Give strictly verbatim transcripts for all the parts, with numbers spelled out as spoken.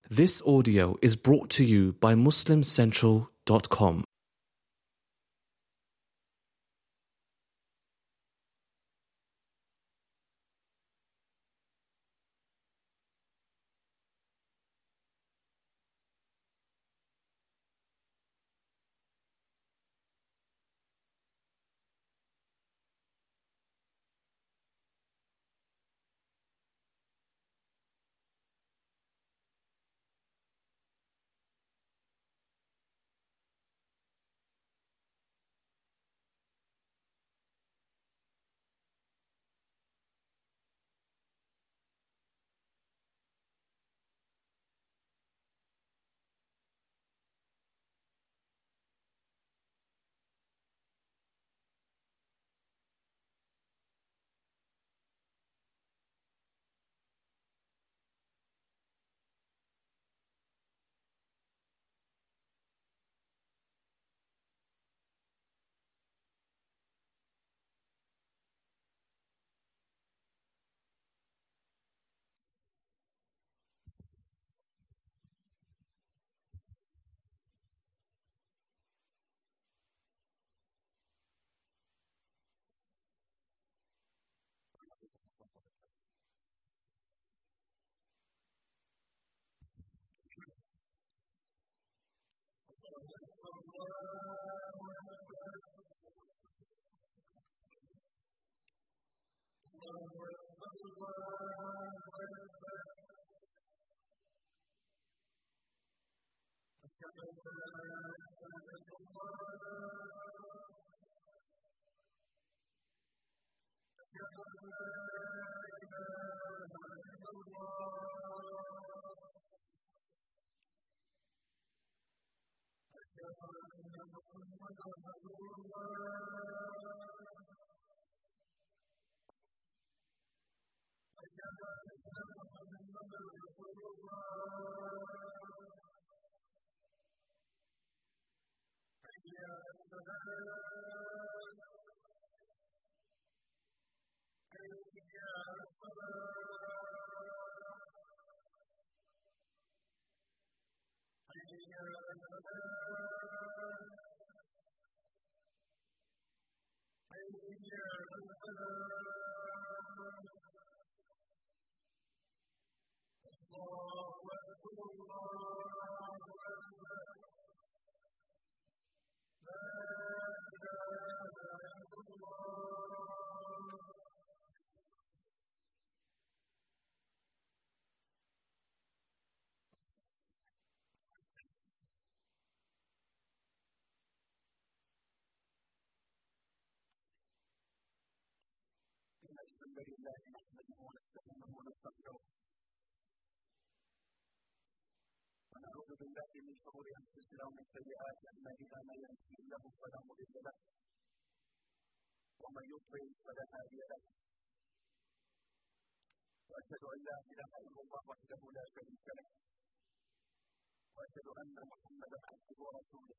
This audio is brought to you by muslim central dot com. الحمد لله نحمده ونستعينه ونستغفره ونعوذ بالله من شرور انفسنا ومن سيئات اعمالنا من يهده الله فلا مضل له ومن يضلل فلا هادي له واشهد ان لا اله الا الله وحده لا شريك له واشهد ان محمدا عبده ورسوله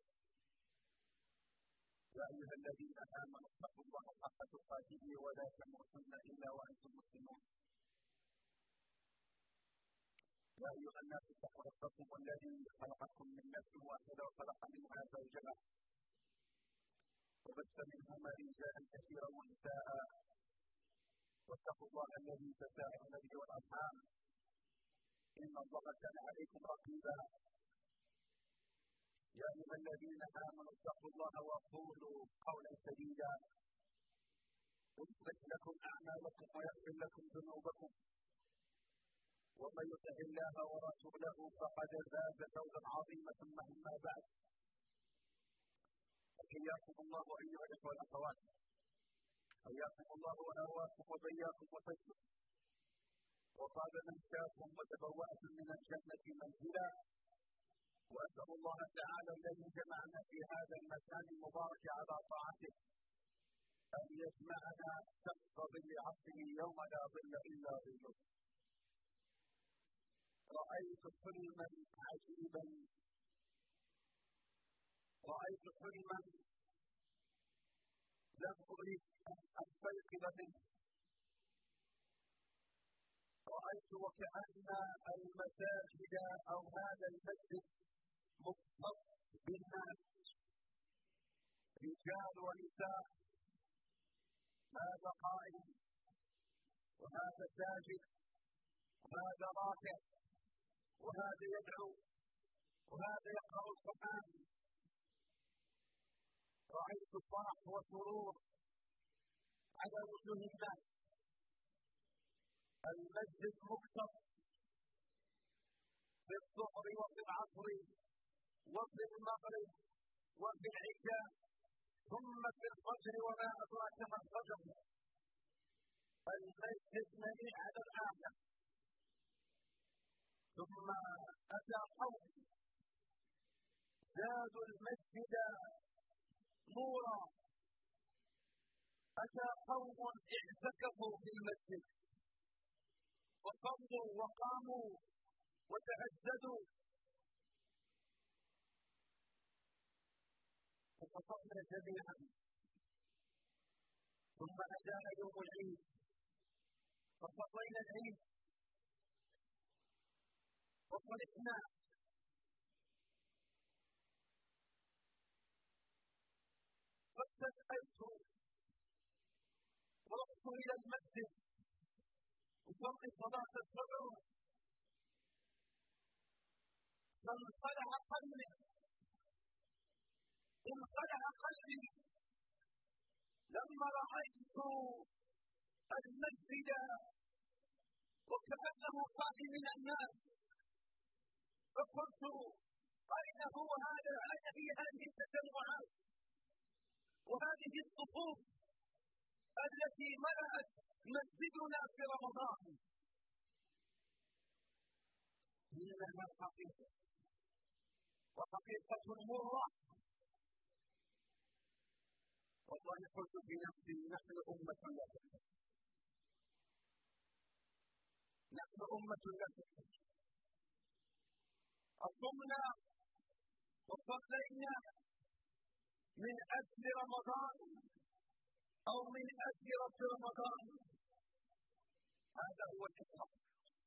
يا أيها الذين آمنوا اتقوا الله حق تقاته ولا تموتن إلا وأنتم مسلمون. يا أيها الناس اتقوا ربكم الذي خلقكم من نفس واحدة وخلق منها زوجها وبث منهما رجالا كثيرا ونساء واتقوا الله الذي تساءلون به والأرحام إن الله كان عليكم رقيبا. يا أيها الذين آمنوا اتقوا الله وقولوا قولا سديدا يصلح لكم أعمالكم ويغفر لكم ذنوبكم ومن يطع الله ورسوله فقد فاز فوزا عظيما. ثم أما بعد حياكم الله أيها الإخوة والأخوات، حياكم الله وآواكم وبياكم وفجر وطاب منشاكم وتبوأتم من الجنة منزلا، وأسأل الله تعالى الذي جمعنا في هذا المكان المبارك على طاعته أن يجمعنا تحت ظل عرشه يوم لا ظل إلا ظله. رأيت حلما عجيبا، رأيت حلما لم أريد أن أستيقظ منه. رأيت وكأن المساجد أو وهذا ساجد وهذا راكع وهذا يدعو وهذا يقرأ القرآن. رأيت الفرح والسرور على وجوه الناس. المسجد مكتظ في الظهر وفي العصر وفي المغرب وفي العشاء ثم في الفجر وما أدراك ما الفجر. المسجد مليء على الآخر. ثم أتى قوم زادوا المسجد نورا. أتى قوم اعتكفوا في المسجد وصلوا وقاموا وتهجدوا. فصلنا جميعا. ثم أتانا يوم العيد فصلينا العيد وصلحنا. فاستسألت ورحت إلى المسجد وصلي صلاة الفجر. فانخلع قلبي انخلع قلبي لما رأيت المسجد وكأنه خالي من الناس. فقلت أين هو هذا؟ أين هي هذه التجمعات وهذه الصفوف التي ملأت مسجدنا في رمضان؟ إنها الحقيقة وحقيقة مرة. والله قلت في نفسي نحن أمة لا تسلم. نحن أمة لا تسلم. أصمنا وصلينا من أجل رمضان أو من أجل رب رمضان. هذا هو الإخلاص.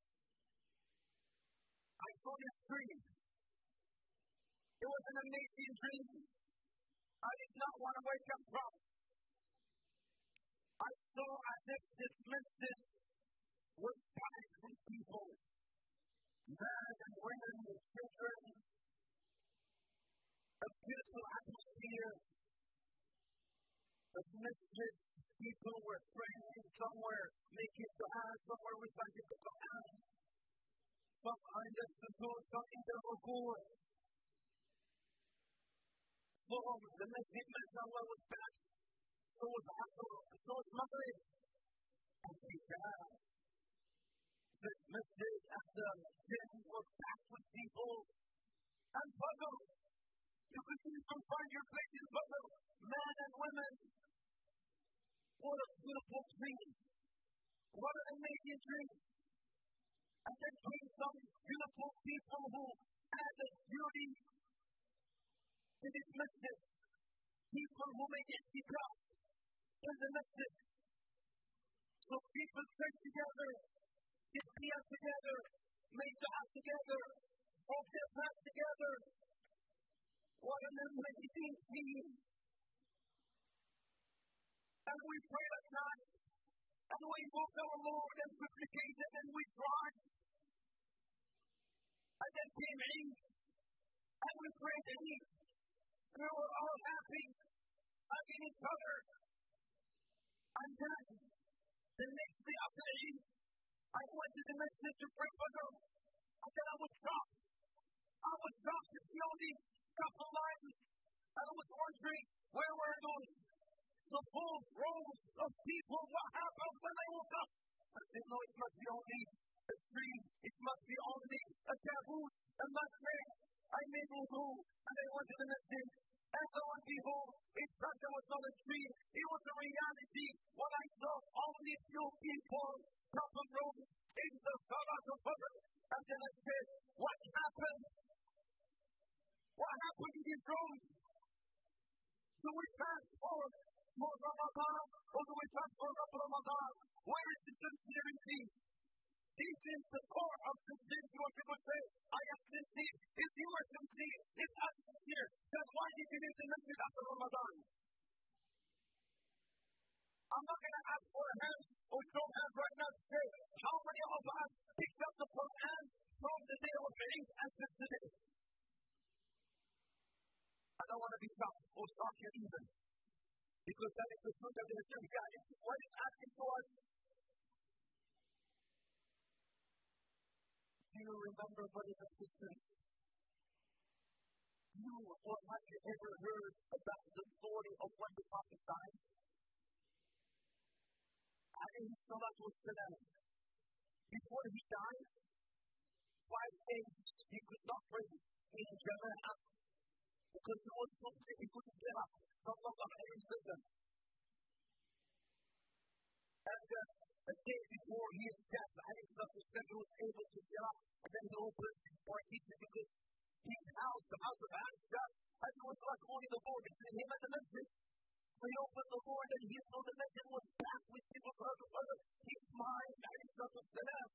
I saw this dream. It was an amazing dream. I did not want to wake up from. I saw as if this masjid was packed with people, men and women and children, a beautiful atmosphere. The masjid, people were praying somewhere, making dua, somewhere reciting the Quran, some under the door, some in the ruku'. So the masjid, mashallah, was packed. So was Asr, so was Maghrib. And Isha. This masjid at the gym was packed with people. And Fajr. You could even find your place in Fajr. Men and women. What a beautiful dream. What an amazing dream. And then came some beautiful people who added beauty to this masjid. People who made itikaf in the masjid. So people came together, did qiyam together, made dua together, broke their fast together. What an amazing scene. And we prayed at night, and we invoked our Lord and supplicated and we cried. And then came Eid, and we prayed Eid. We were all happy, hugging each other. And then, the next day after Eid, I went to the masjid to pray for them. And then I was shocked. I was shocked to see all these couple lines. And I was wondering, where were those? The full rows of people, what happened when they woke up? I said, no, it must be only a dream. It must be only a taboo. And that's it. I made wudu, and I went to the masjid. And lo and behold, it turned out was not a dream. It was a reality. When I saw all these few people, couple rows, in the Salat al-Fajr. And then I said, what happened? What happened in these rows? Do we fast forward for Ramadan, or do we fast for Ramadan? Where is the sincerity? This is the core of sincerity. What people say, I am sincere. If you are sincere, if I'm sincere, then why did you leave the masjid after Ramadan? I'm not going to ask for a hand or show hands right now today. How many of us picked up the Quran from the day of Eid until today? I don't want to be shocked or shock you even. Because that is the truth of the Islam. God is what is asking for us. Do you remember, brothers and sisters? You or have you ever heard about the story of when the Prophet died? Alayhi salatu wassalam. Before he died, five days he could not pray in Jama'ah because he was so sick he couldn't get up. Sallallahu alayhi wa sallam. And uh, a day before his death, alayhi salatu wassalam, he was able to get up and then he opened his partition because his house, the house of Aisha, as it was like only the door between him and the masjid. So he opened the door and then he saw the masjid was packed with people from the other. He smiled, alayhi salatu wassalam.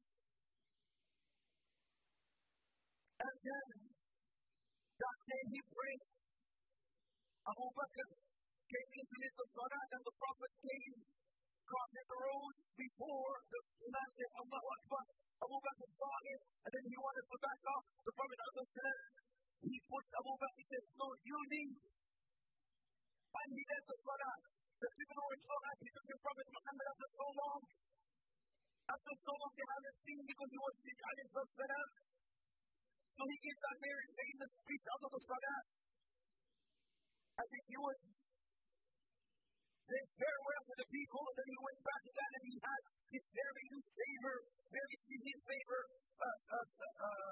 And then that day he prayed. Abu Bakr came into his salah and the Prophet came, crossing the road before the Imam said, Allahu Akbar. Abu Bakr saw him and then he wanted to back off. The Prophet said, he pushed Abu Bakr and said, no, you leave. And he led the salah. The people who were so happy to the Prophet Muhammad after so long. After so long they haven't seen because he was sick, alayhi salam. So he gave that very famous speech out of the salah. I think he was said farewell to the people, and then he went back again and he had his very new favor, very his favor. Uh, uh, uh,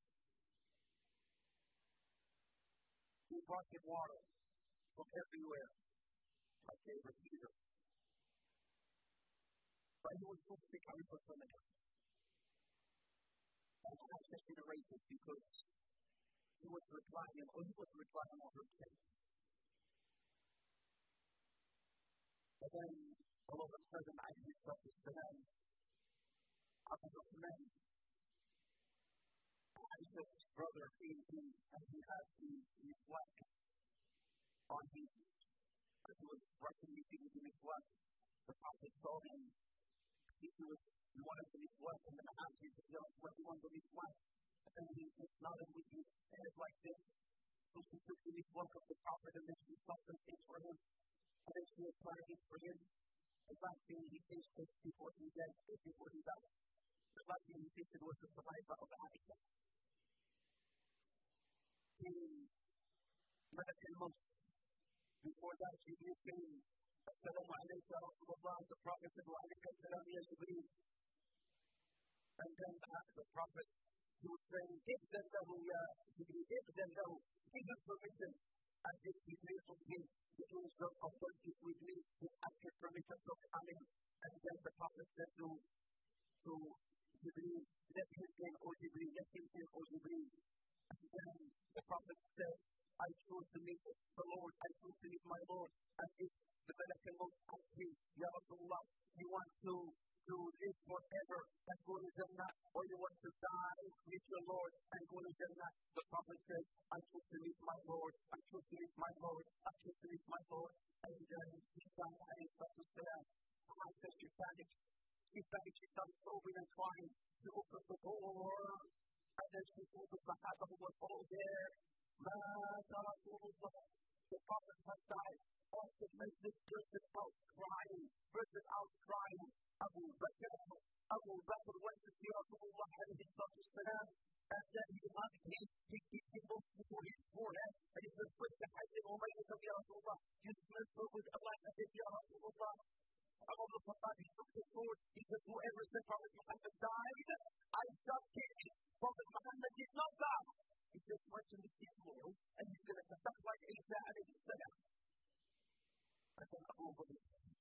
he brought him water from everywhere. My favorite leader. But he was so sick, I was so many. And I was just generated because he was replying, or he was replying on her case. And then, all of a sudden, I picked up this man. I was a man. Aisha's brother came in, and he had the, the flag on his, as he was brushing his teeth in his flag. The Prophet saw him. He was, he wanted to be flag, and then asked Jesus, just what he wanted to be flag. And then he just nodded with his head like this. So she took the flag of the Prophet, and then she stopped and things for him. And then she applied it for him. The last thing he tasted before he died, before he died. The last thing he tasted was the saliva of Aisha. In Malak al-Maut, before that, Jibreel came. Assalamu alayka ya Rasulullah. The Prophet said, wa alayka as-salam ya Jibreel. And then the Prophet, he was saying, Ibdan lahu ya Jibreel, Ibdan lahu. Give him permission. And this Jibreel told him, the angel of God is with me, who asked permission to come in. And then the Prophet said to, to Jibreel, let him in, O Jibreel, let him in, O Jibreel. And then the Prophet said, I chose to meet the Lord, I chose to meet my Lord. And if the Malak al-Maut asked me, Ya Rasulullah, you want to, to live forever and go to Jannah, or you want to die with your Lord and go to Jannah? The Prophet said, I chose to meet my Lord, I chose to meet my Lord, I chose to meet my Lord. And then he died, alayhi salatu wassalam. I said, she panicked, she panicked, she started sobbing and crying. She opened the door, and then she told the Sahaba who was all there, Mata Rasulullah, the Prophet has died. All the masjid bursted out crying, bursted out crying. Abu Bakr, Abu Bakr went to see Rasulullah alayhi salatu wassalam, and then he hugged him, he kicked him before his forehead, and he said, Put the hajj in Umayyah, Ya Rasulullah, you smell so good, Allah said, Ya Rasulullah. Abu Bakr, he took the sword, he said, whoever said Prophet Muhammad died, I shall kill him. Prophet Muhammad did not die. He just went to the peace world, and he's going to conduct like Isa alayhi salam. And then Abu Bakr,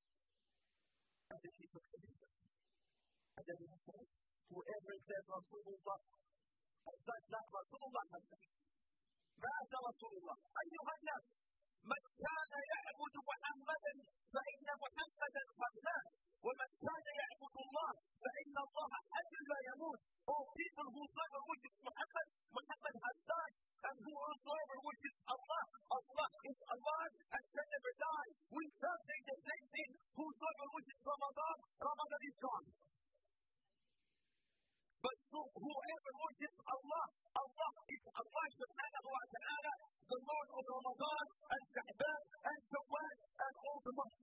and then he took the leader. And then he said, whoever said Rasulullah, that that Rasulullah has said, ماذا رسول الله أيها الناس من كان يعبد محمدا فإن محمدا قد مات ومن كان يعبد الله فإن الله حي لا يموت. All people who serve and worship Muhammad, Muhammad has died, and whosoever worships Allah, Allah is alive and can never die. We serve the same thing. Whosoever worships Ramadan, Ramadan is is Allah subhanahu wa ta'ala, the Lord of Ramadan and Sha'ban and Shawwal and all the months.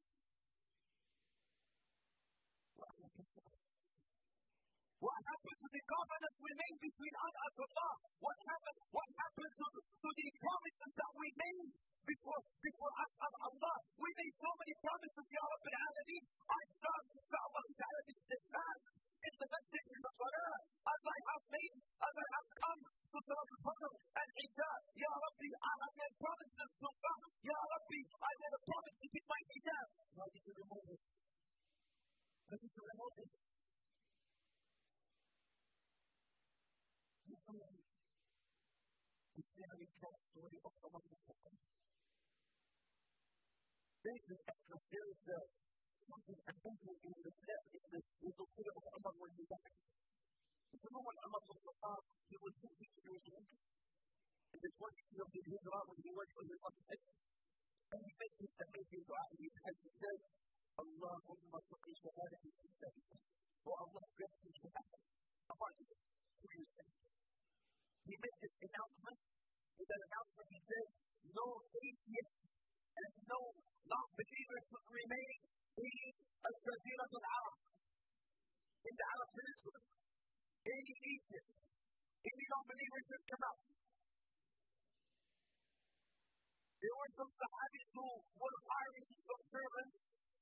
What happened to the covenant we made between us and Allah? What happened? What happened to, to the promises that we made before, before us and Allah? We made so many promises, Ya Rabbil Alameen. I start to start Allah Ta'ala this steadfast in the message of the Salah. As I have made, as I have come to Salah al-Fajr and Isha, Ya Rabbi, I have made promises to God. Ya Rabbi, I made a promise to keep my hijab. Why did you remove it? Why did you remove it? It's a very sad story of the one who there is an extra, there is a something amazing in the depth, in the story of Umar when he died. You know when Umar was Khattab, he was sixty years old. In the twentieth year of his hijrah, when he went on the Qasr, and he made this amazing dua, and he says, Allahumma salli shahadati fi sabilillah. Oh Allah, grant me shahada. Umar did it. Who you say? He made this announcement. With that announcement, he said, no atheist and no non-believers should remain in al-Jazirah al-Arab, in the Arab Peninsula. Any atheist, any non-believers should come out. There were some Sahabis who were hiring some servants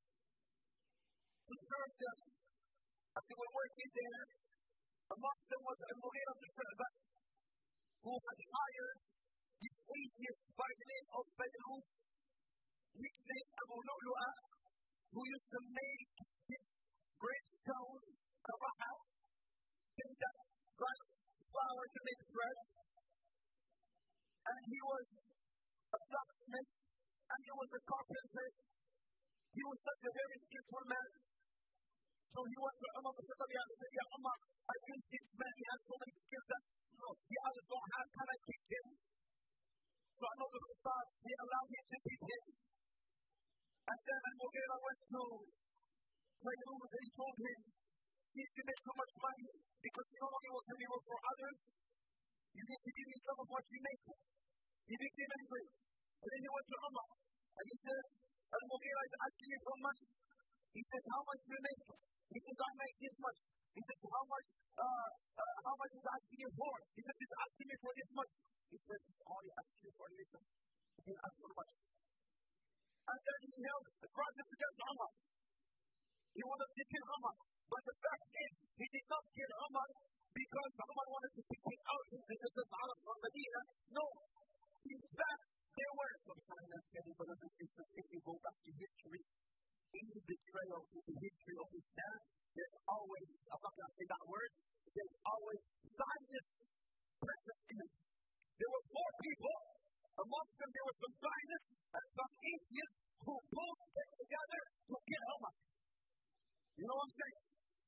to serve them as they were working there. Amongst them was Al-Mughira bin Shu'bah, who had hired this atheist by the name of Badrus, nicknamed Abu Lu'lu'ah, who used to make this great stone, Raha, in that flour to make bread. And he was a blacksmith, and he was a carpenter. He was such a very skillful man. So he went to Umar bin Khattab and said, Ya Umar, I think this man, he has so many skills that the others don't have. Can I teach him? So Umar bin Khattab, he allowed him to teach him. And then Al-Mughira went to Fayruz and he told him, if you make so much money, because you not only want to be work for others, you need to give me some of what you make. He didn't give anything. And then he went to Umar and he said, Al-Mughira is asking me for money. He said, how much do you make? He said, I make this much. He said, how much, uh, uh, how much is asking you for? He said, he's asking me for this much. He said, he's only asking you for a little. He didn't ask for much. And then he held the project against Umar. He wanted to kill Umar. But the fact is, he did not kill Umar because Umar wanted to kick him out of the Jazz Arab from Medina. No. In fact, there were some silence, brothers and sisters, if you go back to history, in the betrayal, in the history of Islam, there's always, I'm not going to say that word, there's always Zionists present in it. There were four people, amongst them there were some Zionists and some atheists who both came together to kill Umar. You know what I'm saying?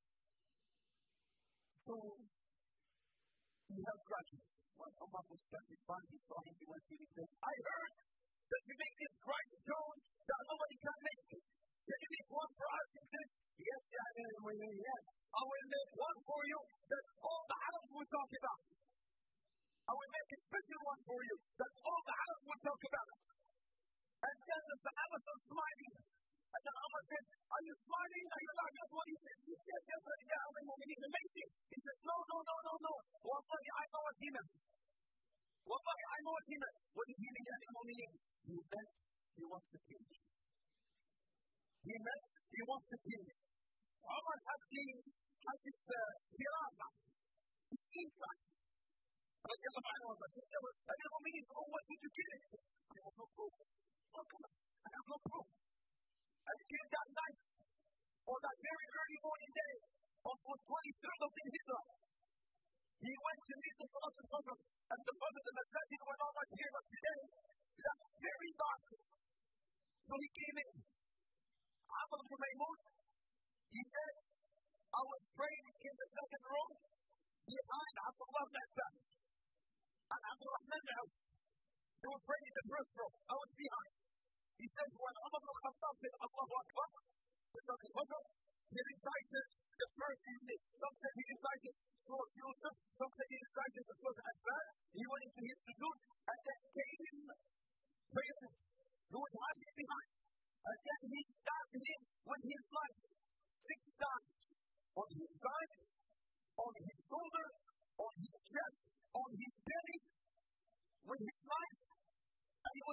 So, he had grudges. When Umar was standing by, he saw him, he went to him, he said, I heard that you make this Christ stone that nobody can make it. Can you make one for us? He said, yes, yeah, yes. I will make one for you that all the Arabs will talk about. I will make a special one for you that all the Arabs will talk about. And then the Sahabas are smiling. And then Umar said, are you smiling? Are you laughing? What he said? He said, yes, yeah, I will make it amazing. He said, no, no, no, no, no. Wallahi, I know what he meant. Wallahi, I know what he meant. What did he mean? He meant he wants to kill you. He meant he wants to kill you. Umar has been, has this pirata, his insight. And the Bible was like, I never mean, oh, what did you kill him? I have no proof. Oh, come on. I have no proof. I killed that night, or that very early morning day, on the twenty-third of the Hijrah. He went to meet the Salat al-Fajr, and the Fajr, the Masajid were not like here, but today, that's very dark. So he came in. Amr ibn Maymun, he said, I was praying in the second row behind Abdullah ibn Abbas and Abdul Rahman al-Awf. They were praying in the first row. I was behind. He said, when Umar ibn Khattab said, Allahu Akbar, the second Fajr, he recited the first evening. Some said he recited Surah Yusuf, some said he recited the Surah Al-Fat. He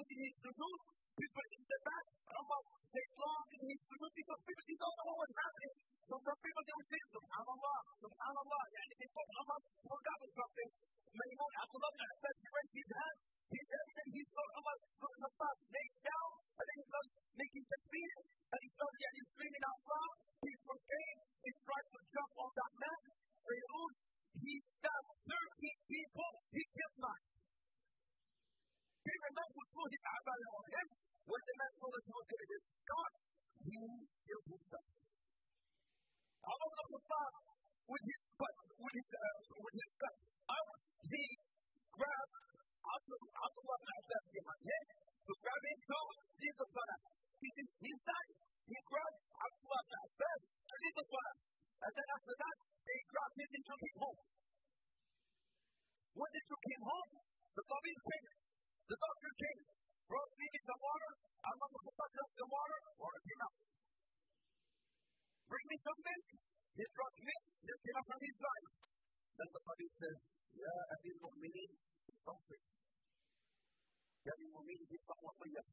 was in his sujood, people in the back, Umar stayed long in his sujood because people didn't know what was happening. So some people they were saying, Subhanallah, Subhanallah, yani they thought Umar forgot something. Maymun Abdullah ibn Abbas, he raised his hand, he said that he saw Umar ibn Khattab laid down, and then he started making takbir, and he started yani, screaming out loud. He forgave, he tried to jump on that man. He stabbed thirty people, he killed nine. He remembered who threw his abaya on him. When the man told us he was going to get God, he killed himself. Umar ibn Khattab, with his butt, with his, uh, with his gut, he grabbed Abdullah ibn Abbas behind him, to grab him, to lead the salah. He did his side, he grabbed Abdullah ibn Abbas to lead the salah. And then after that, they grabbed him and took him home. When they took him home, the tabib came, the doctor came, brought me in the water, Umar ibn Khattab drank the water, water came out. Bring me some milk. He brought milk, milk came out from his side. Then the tabib said, Ya Amir al-Mu'minin, استغفر. يا أمير المؤمنين ادفع وصية.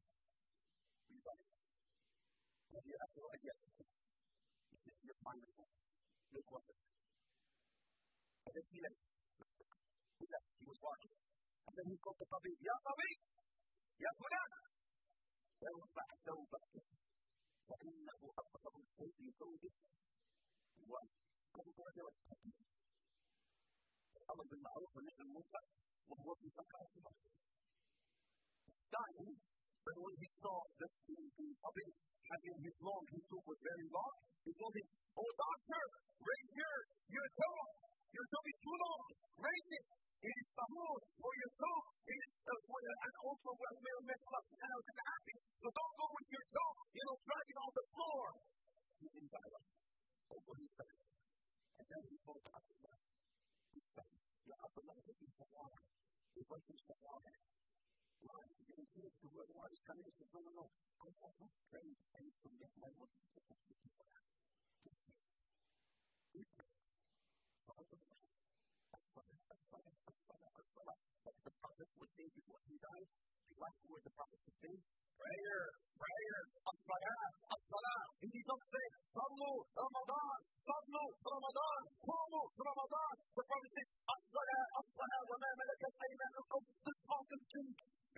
هذه آخر أيامكم. يدفع منكم. يتوسط. هذا في ليل. He was walking. And then he called the tabib. يا طبيب. يا فلان. ارفع ثوبك. فإنه أقرب الشيء لثوبك. وقد وجدت الأمر بالمعروف والنهي عن المنكر وهو في سكرات الموت. Dying, but when he saw that the, the puppy having his long, his tooth was very long, he told him, oh doctor, raise your, your toe. Your toe is too long. Raise it. It is tahur for your toe. It is uh, for the, and also when we are messed up and out in the acting. So don't go with your toe. You know, drag it on the floor. He didn't die. That's what he said. And then he told Abdullah, he said, Ya Abdullah, this is the water. He went to the water. Why? He didn't see it to where the water is coming. He said, no, no, no. I want to pray and to get my water to the people. That's the prophet would say before he died. The last word the prophet would say, prayer, prayer, as-salah, as-salah. And he don't say, Sallu, Ramadan, Sallu, Ramadan, Qumu, Ramadan. The prophet says, as-salah, as-salah, wa ma malakat aymanukum. This part is true.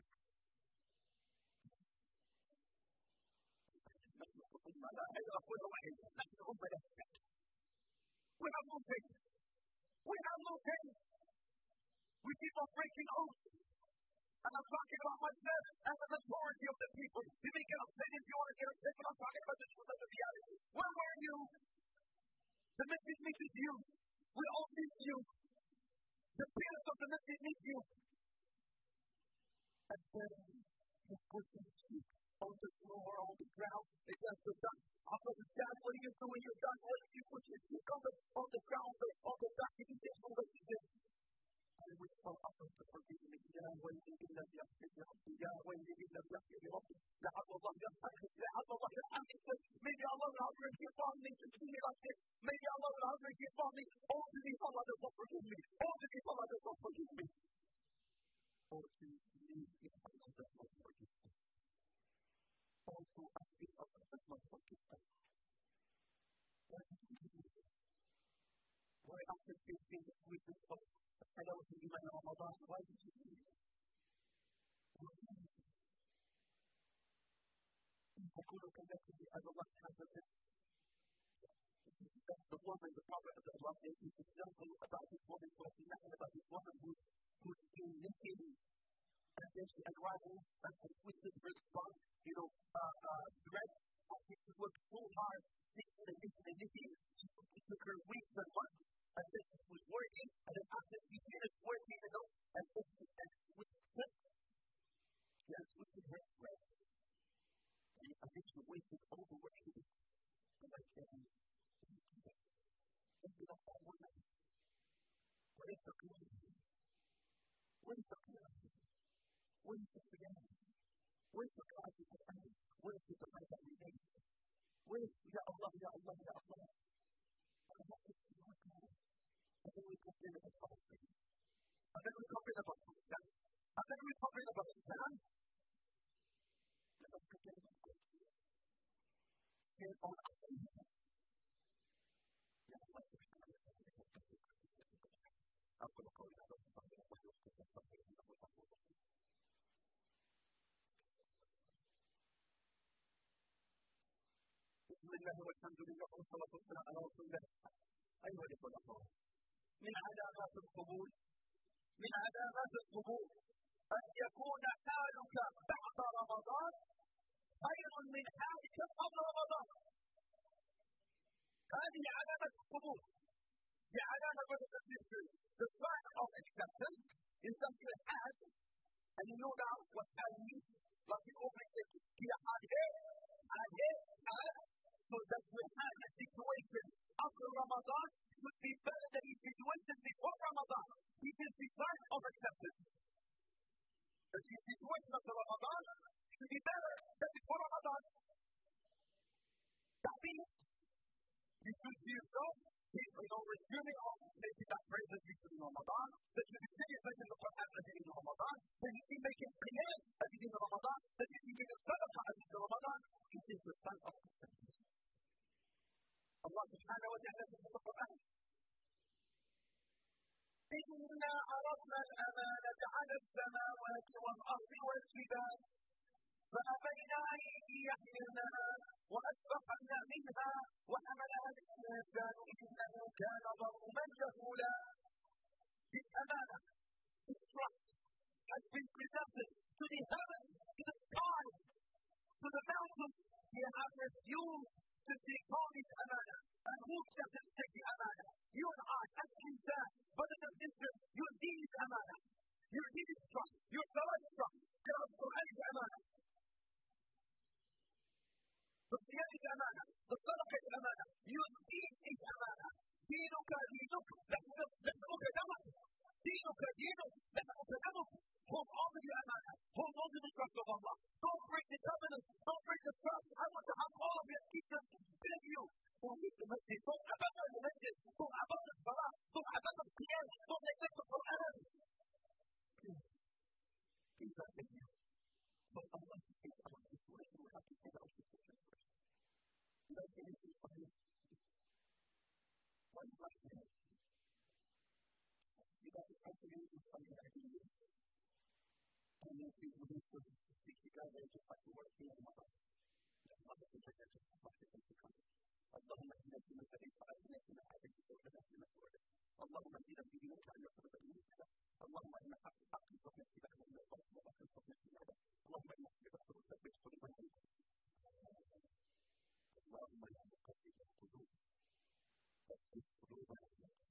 We have no faith. We have no faith. We keep on breaking oaths. And I'm talking about myself and the majority of the people. You may get upset if you want to get upset, but I'm talking about the truth of the reality. Where were you? The message misses you. We all miss you. The parents of the message miss you. And then you put them sleep on the floor, on the ground, against the dust. After the dad, what do you do when you're done? What do you put your cheek on the, on the ground, on the back, you can take some of the and we call up to forgive me. يا ويلي إن لم يغفر ربي يا ويلي إن لم يغفر ربي لعل الله يرحمك لعل الله يرحمك. Maybe Allah will have mercy upon me to see me like this. Maybe Allah will have mercy upon me. Oh, to me, Allah does not forgive me. Oh, to me, Allah does not forgive me. Oh, to me, Allah does not forgive me. Oh, to us, Allah does not forgive us. Why after tasting this sweetness of حلاوة الإيمان رمضان why did you do this? أقول كلمة أن الله سبحانه وتعالى the woman, the prophet of Allah gave this example about this woman, so it's not about this woman who who's been knitting and then she unravels and twisted her spine, you know, uh, uh, thread. And she worked so hard, knitting and knitting and knitting. She took her weeks and months. And then she was working, and then after she finished working, you know, and then she and with strength, she had twisted her thread. And I think she wasted all the work she did. And I said, think about that woman. What is the community? What is the community? What is the community? What is the God of the family? What is the God that we made? What is, Ya Allah, Ya Allah, Ya Allah? And what is the God? And then we complain about fasting. And then we complain about Islam. And then we complain about Islam. on us. يا الله سبحانه وتعالى أقول قولي هذا وأستغفر الله وأستغفر إنه هو الغفور الرحيم. بسم الله والحمد لله والصلاة والسلام على رسول الله. أيها الإخوة الأخوات، من علامات القبول من علامات القبول أن يكون حالك بعد رمضان خير من حالك قبل رمضان. هذه علامة القبول. هي علامة the sign of acceptance is that you have and you know now what that means. Like you open it here, here, here, here, so that you have a situation after Ramadan would be better than the situation before Ramadan. It is the sign of acceptance. The situation after Ramadan should be better than before Ramadan. That means you should see yourself, you know, resuming on making that praise that you should in Ramadan, that you should be making the Quran as you in Ramadan, that you should be making Qiyam as you in Ramadan, that you should be making Sadaqah as you in Ramadan. It is the sign of acceptance. Allah subhanahu wa ta'ala says in the Quran, إِنَّا عَرَضْنَا الْأَمَانَةَ عَلَى السَّمَاوَاتِ وَالْأَرْضِ وَالْجِبَالِ فأبين أن يحملنها وأشفقن منها وحملها الإنسان إنه كان ظلوما جهولا. This amana, this trust has been presented to the heavens, to the skies, to the mountains. They have refused to take on this amana. And who shall take the amana? You and I, as insan, brothers and sisters, your deen is amana. Your deen is trust. Your salah is trust. Your Quran is amana. The Qiyam is amana. The Sadaqah is amana. Your deen is amana. دينك دينك لحمك دمك. دينك دينك لحمك دمك. Hold on to the amana. Hold on to the trust of Allah. Don't break the covenant. Don't break the trust. I want to have all of your teachers with you. Don't leave the masjid. Don't abandon the masjid. Don't abandon salah. Don't abandon Qiyam. Don't neglect the Quran. Please don't take you. So Allah to take our situation. We have to take our situation first. Let's get into the Qur'an. One question. You got to actually do something like this. And then people need to speak together just like we were here in Ramadan. That's not the thing that just like the thing to come. اللهم اهدنا فيمن هديت وآتنا فيمن عافيت وتولنا فيمن توليت. اللهم اهدنا في دينك عن يقرب إليك. اللهم إن حق حق وحق اتباعه من الباطل وباطل حق اتباعه. اللهم إن حق وثبت قلوبنا. اللهم يا مقلب القلوب ثبت قلوبنا.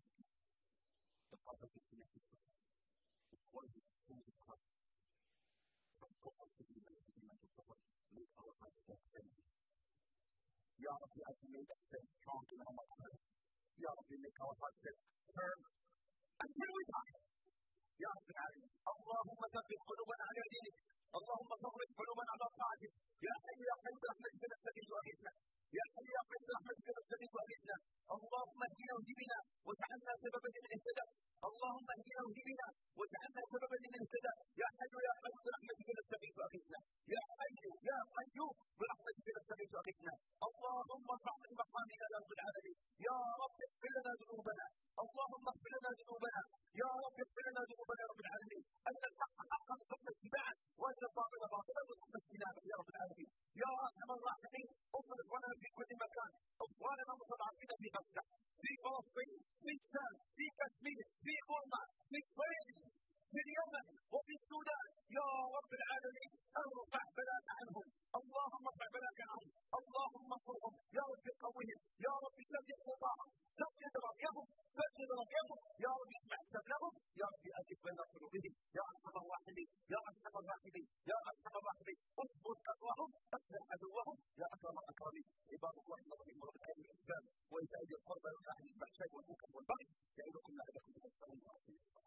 تقرب بسنة الصلاة. وقوله قوة الحق. فانقطع في الملك بما تقرب. Make our hearts strong. Ya Rabbi, as we make that faith strong in our hearts. Ya Rabbi, make our hearts firm until we die. يا رب العالمين اللهم ثبت قلوبنا على دينك. اللهم ثبت قلوبنا على طاعتك. يا حي يا قيوم برحمتك نستغيث واغثنا. يا حي يا قيوم برحمتك نستغيث واغثنا. اللهم اهدنا واهدنا واجعلنا سببا لمن اهتدى. اللهم اهدنا واهدنا واجعلنا سببا لمن اهتدى. يا حي يا قيوم برحمتك نستغيث واغثنا. يا حي يا قيوم برحمتك نستغيث واغثنا. اللهم ارفع من مقامنا يا رب العالمين. يا رب اغفر لنا ذنوبنا. اللهم اغفر لنا ذنوبنا. يا رب اغفر لنا ذنوبنا يا رب العالمين. ان الحق حقا ثم اتباعه وان الباطل باطلا ثم اجتنابه يا رب العالمين. يا ارحم الراحمين اصرف لنا في كل مكان اخواننا المستضعفين في غزه، في فلسطين، في الشام، في كشمير، في بورما، في الصين، في اليمن وفي السودان. يا رب العالمين ارفع بلاك عنهم. اللهم ارفع بلاك عنهم. اللهم انصرهم يا رب قوهم. يا رب سدد خطاهم. سدد رميهم. سدد رميهم. يا رب اسمع سبلهم. يا رب اجب بين قلوبهم. يا ارحم الراحمين. يا ارحم الراحمين. يا ارحم الراحمين. اثبت قدرهم. اكثر عدوهم. يا اكرم الاكرمين. عباد الله الذين امروا بالخير والاسلام وايتاء ذي القربى وينهى عن الفحشاء والمنكر والبغي يعظكم لعلكم تذكرون واقيموا الصلاه.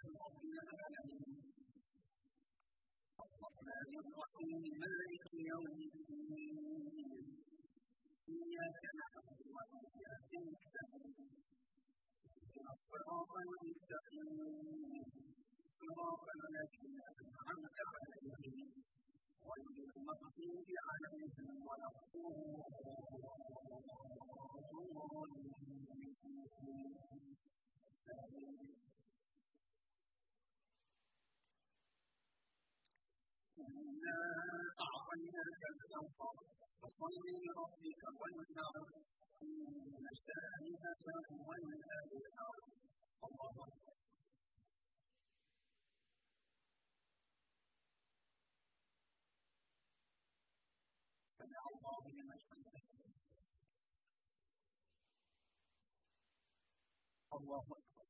رب العالمين الرحمن الرحيم مالك يوم الدين إياك نعبد وإياك نستعين اهدنا الصراط المستقيم صراط الذين أنعمت عليهم غير المغضوب عليهم ولا الضالين. إنا أعطيناك الكوثر فصل لربك وانحر إن شانئك هو الأبتر. الله أكبر. سمع الله لمن حمده. الله أكبر.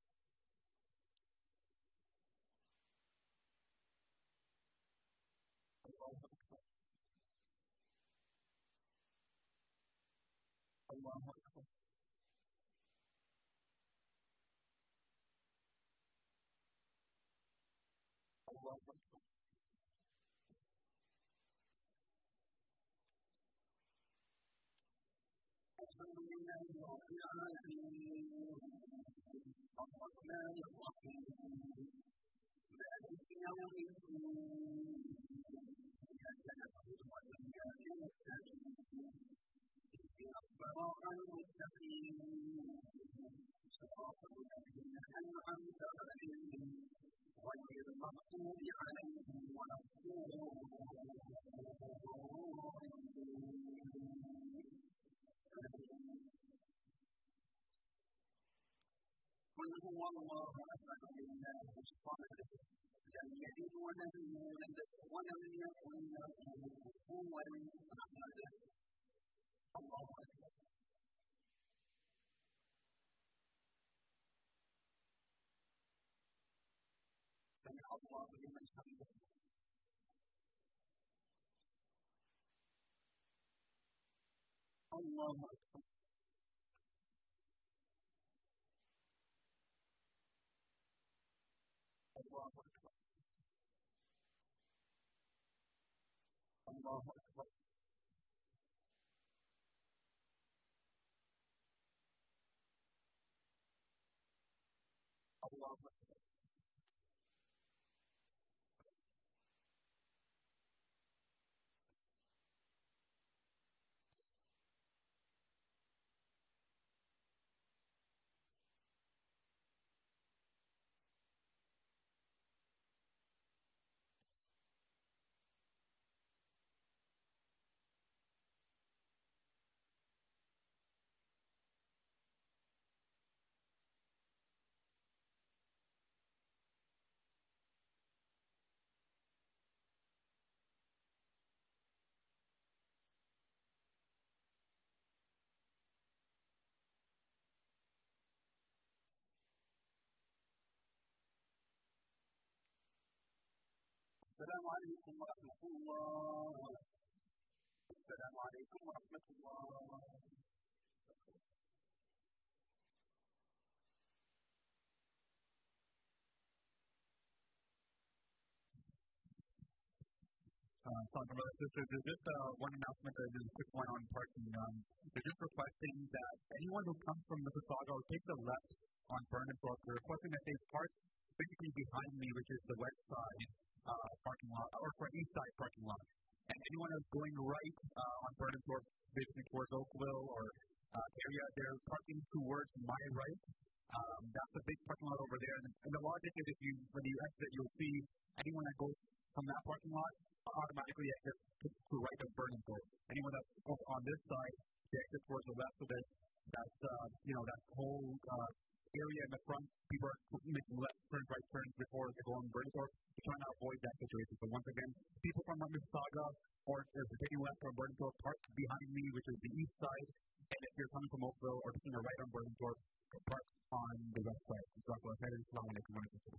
الله أكبر. الله أكبر. الله أكبر. الحمد لله رب العالمين الرحمن الرحيم مالك يوم الدين إياك نعبد وإياك نستعين اهدنا الصراط المستقيم صراط الذين أنعمت عليهم غير المغضوب عليهم ولا الضالين. قل هو الله أحد الله الصمد لم يلد ولم يولد ولم يكن له كفوا أحد. الله أكبر. سمع الله لمن حمده. الله أكبر. الله أكبر. الله أكبر. الله أكبر. السلام عليكم ورحمة الله. السلام عليكم ورحمة الله. Uh, talking about sisters, there's just uh, one announcement, uh, just a quick one on parking. Um, they're just requesting that anyone who comes from Mississauga will take the left on Burnenthorpe. They're requesting that they park basically behind me, which is the west side uh, parking lot, or for east side parking lot. And anyone who's going right uh, on Burnenthorpe, basically towards Oakville or uh, area, they're parking towards my right. Um, that's a big parking lot over there. And, and the logic is if you, when you exit, you'll see anyone that goes from that parking lot automatically exit to, to right of Burnenthorpe. Anyone that's on this side, they exit towards the left. So that that's uh, you know that whole uh, area in the front, people are making left turns, right turns before they go on Burnenthorpe. We're trying to avoid that situation. So once again, people from Mississauga or if they're taking left from Burnenthorpe, park behind me, which is the east side. And if you're coming from Oakville or taking a right on Burnenthorpe, park on the west side. So that's what I said. Assalamu alaikum wa rahmatullah.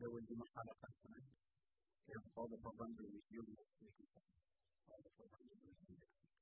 there will be no halakha tonight. We have all the program we resume next week. All the program we resume next week.